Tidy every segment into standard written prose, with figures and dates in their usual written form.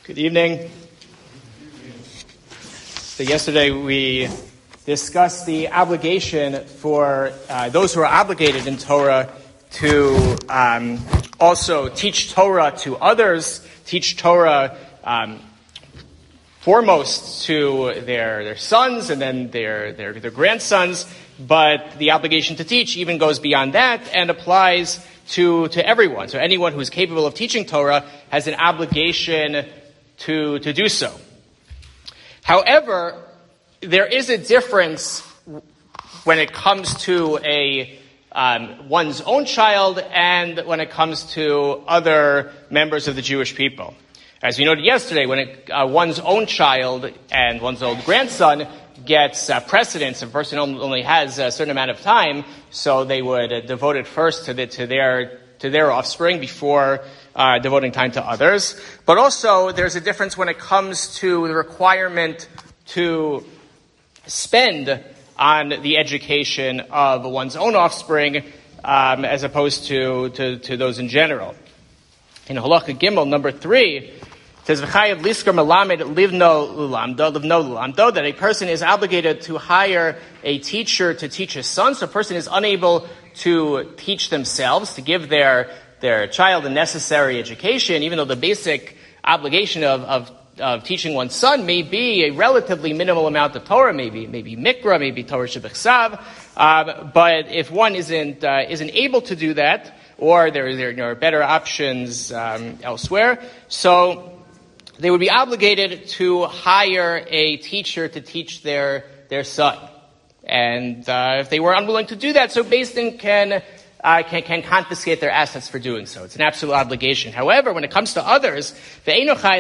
Good evening. So yesterday we discussed the obligation for those who are obligated in Torah to also teach Torah to others, teach Torah foremost to their sons and then their grandsons, but the obligation to teach even goes beyond that and applies to everyone. So anyone who is capable of teaching Torah has an obligation to do so. However, there is a difference when it comes to one's own child and when it comes to other members of the Jewish people. As we noted yesterday, when one's own child and one's own grandson gets precedence, a person only has a certain amount of time, so they would devote it first to their offspring before devoting time to others. But also, there's a difference when it comes to the requirement to spend on the education of one's own offspring, as opposed to those in general. In Halacha Gimel, number 3, it says, "V'chayav liskar melamed livno lulamdo," that a person is obligated to hire a teacher to teach his son. So a person is unable to teach themselves, to give their child the necessary education, even though the basic obligation of teaching one's son may be a relatively minimal amount of Torah, maybe Mikra, maybe Torah Shebechsav. But if one isn't able to do that, or there are better options elsewhere, so they would be obligated to hire a teacher to teach their son. And if they were unwilling to do that, so Beis Din can confiscate their assets for doing so. It's an absolute obligation. However, when it comes to others, that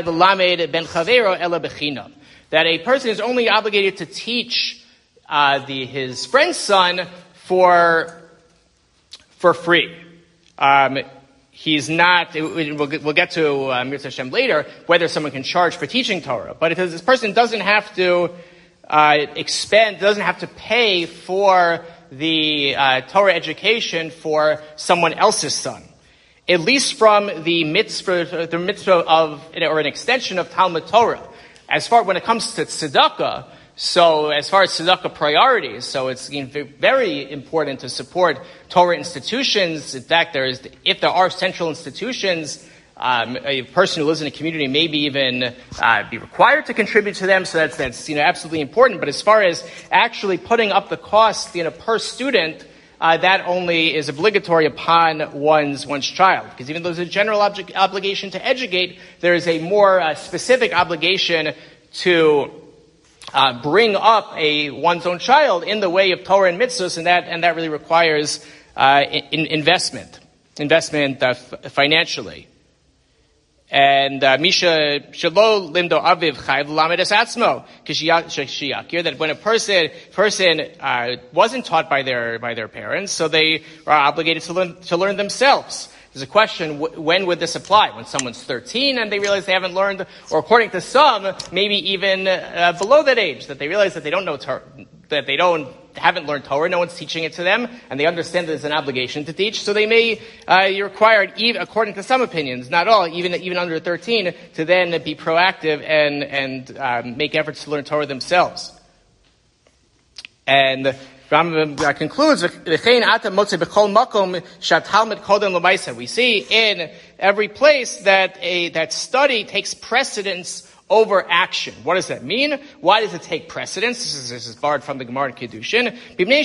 a person is only obligated to teach his friend's son for free. He's not. We'll get to Mirza Hashem later whether someone can charge for teaching Torah. But if this person doesn't have to doesn't have to pay for the Torah education for someone else's son, at least from the mitzvah of, or an extension of Talmud Torah. As far when it comes to tzedakah, so as far as tzedakah priorities, so it's very important to support Torah institutions. In fact, if there are central institutions, a person who lives in a community may even be required to contribute to them. So that's absolutely important. But as far as actually putting up the cost per student, that only is obligatory upon one's child. Because even though there's a general obligation to educate, there is a more specific obligation to bring up one's own child in the way of Torah and mitzvahs, and that really requires investment financially. And Misha Shalo Limdo Aviv Chayv Lamed Es Atzmo Kishiyakir, that when a person wasn't taught by their parents, so they are obligated to learn themselves. There's a question: when would this apply? When someone's 13 and they realize they haven't learned, or according to some, maybe even below that age, that they realize that they don't know Torah, that they haven't learned Torah, no one's teaching it to them, and they understand that there's an obligation to teach, so they may be required, even according to some opinions, not all, even under 13, to then be proactive and make efforts to learn Torah themselves. And Rambam concludes, we see in every place that study takes precedence over action. What does that mean? Why does it take precedence? This is borrowed from the Gemara in Kiddushin.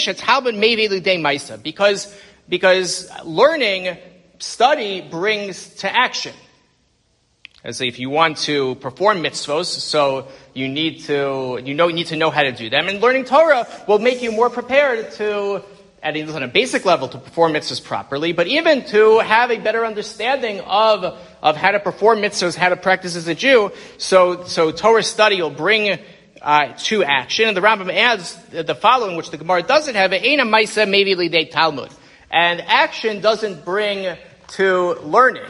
Because learning, study brings to action. As if you want to perform mitzvos, so you need to know how to do them. And learning Torah will make you more prepared to, at least on a basic level, to perform mitzvahs properly, but even to have a better understanding of how to perform mitzvahs, how to practice as a Jew. So Torah study will bring to action. And the Rambam adds the following, which the Gemara doesn't have: Eina Maisa Mevi Lidei Talmud. And action doesn't bring to learning.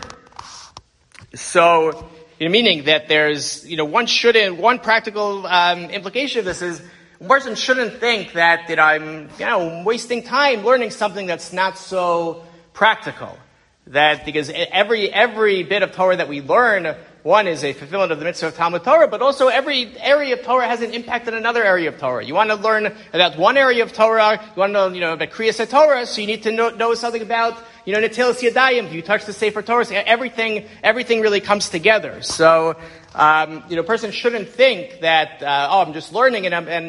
So, meaning that there's, one practical implication of this is, a person shouldn't think that I'm, wasting time learning something that's not so practical. That because every bit of Torah that we learn one is a fulfillment of the mitzvah of Talmud Torah, but also every area of Torah has an impact on another area of Torah. You want to learn about one area of Torah, you want to know, about Kriyas HaTorah, so you need to know something about, Netilas Yadayim. You touch the Sefer Torah, so everything really comes together. So, a person shouldn't think that, I'm just learning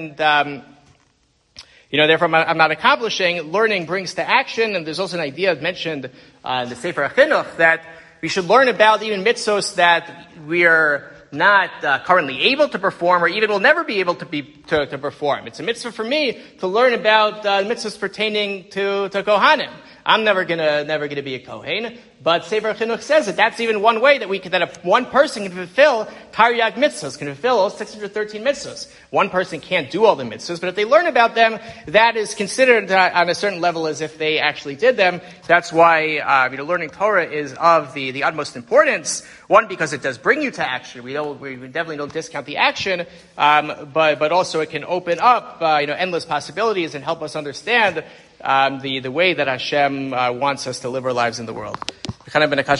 therefore I'm not accomplishing. Learning brings to action, and there's also an idea mentioned in the Sefer HaChinuch that we should learn about even mitzvos that we are not currently able to perform, or even will never be able to perform. It's a mitzvah for me to learn about mitzvahs pertaining to Kohanim. I'm never gonna be a Kohen, but Sefer Chinuch says that that's even one way that if one person can fulfill Taryag mitzvahs, can fulfill all 613 mitzvahs. One person can't do all the mitzvahs, but if they learn about them, that is considered on a certain level as if they actually did them. That's why learning Torah is of the utmost importance. One, because it does bring you to action. We definitely don't discount the action, but also it can open up endless possibilities and help us understand the way that Hashem wants us to live our lives in the world.